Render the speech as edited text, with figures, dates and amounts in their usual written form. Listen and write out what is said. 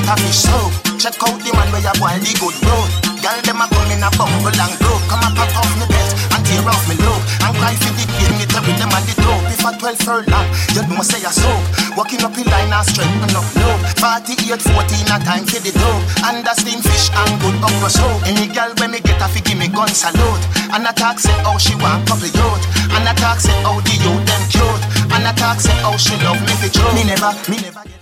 a fish soup. Check out the man where you boil the good road. Girl, them a come in a bumble and broke. Come a pop off me belt and tear off me look. And cry for the game, it with them and the dope. If a 12 furlong, you know say a soap. Walking up in line and strength enough low. 48, 14 a time for the dope. And a steam fish and good okra soap. Any girl when me get a fi give me gun salute. And a talk say how she want couple youth. And a talk say how the youth them cute. And a talk say how she love me for true. Me never